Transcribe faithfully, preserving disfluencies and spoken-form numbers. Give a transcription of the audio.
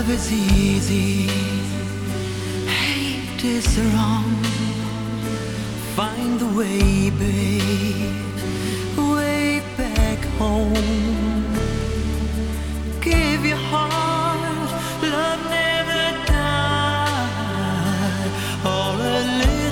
Love is easy, hate is wrong. Find the way, babe, way back home. Give your heart